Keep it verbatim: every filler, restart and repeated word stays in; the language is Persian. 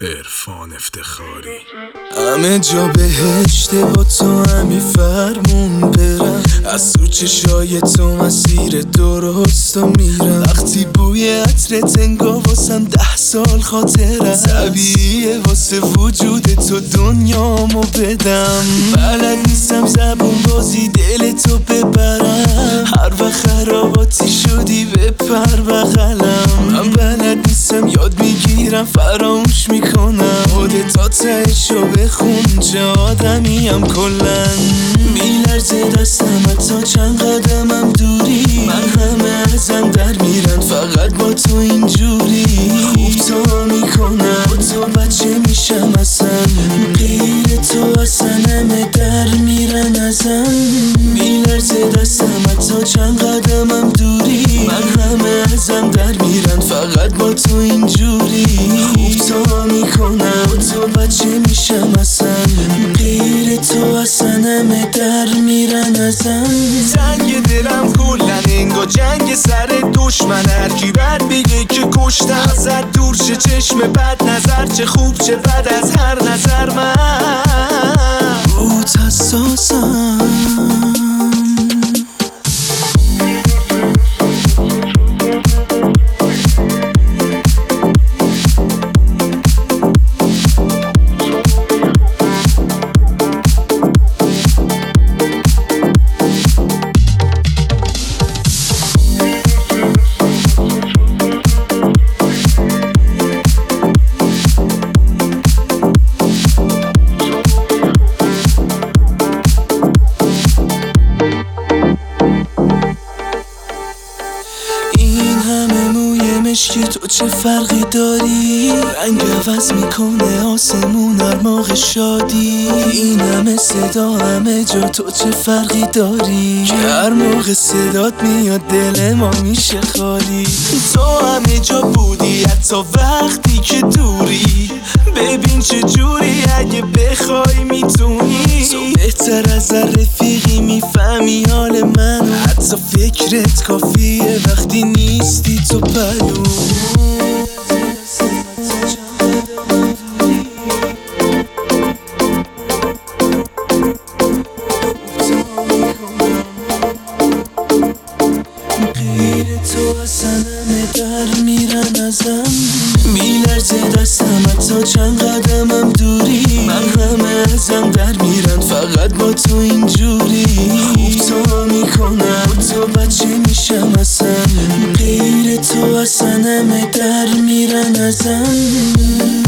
عرفان افتخاری. همه جا بهشته با تو همی فرمون برم، از تو چشای تو مسیر درستو میرم. وقتی بوی عطرت انگار واسم ده سال خاطرم، طبیعیه واسه وجود تو دنیامو بدم. بلد نیستم زبون بازی دل تو ببرم، هر وقت خراباتی شدی بپر بغلم. من بلد نیستم یاد میگیرم فراموش میکنم، خودت تا تهشو بخون چه آدمیم کلن. میلرزه دستم تا چند قدمم دوری، من همه ازم در میرن فقط با تو اینجوری. خوب تو میکنم با تو بچه میشم اصلا، غیر تو اصلا همه در میرن ازم. میلرزه دستم تا چند قدمم دوری، من همه ازم در میرن فقط با تو اینجوری. خوب تو میکنم با تو بچه میشم اصلا، غیر تو اصلا همه در میرن ازم. تنگ دلم کلن انگا جنگ سر دشمن، هرکی بد بگه که کشتم ازت دور شه چشم بد نظر، چه خوب چه بد از هر نظر من روت حساسم. مشکی تو چه فرقی داری، رنگ عوض میکنه آسمون هر موقع شادی. این همه صدا همه جا تو چه فرقی داری، که هر موقع صدات میاد دل ما میشه خالی. تو همه جا بودی حتی وقتی که دوری، ببین چه جوری اگه بخوای میتونی. تو بهتر از رفیقی میفهمی حال من، حتی فکرت کافیه وقتی نیستی تو پلو. غیر تو اصلا همه در میرن ازم. میلرزه دستم تا چند قدمم دوری، من همه ازم در میرن فقط با تو اینجوری. خوب تو میکنم با تو بچه میشم اصلا، غیر تو اصلا همه در میرن ازم.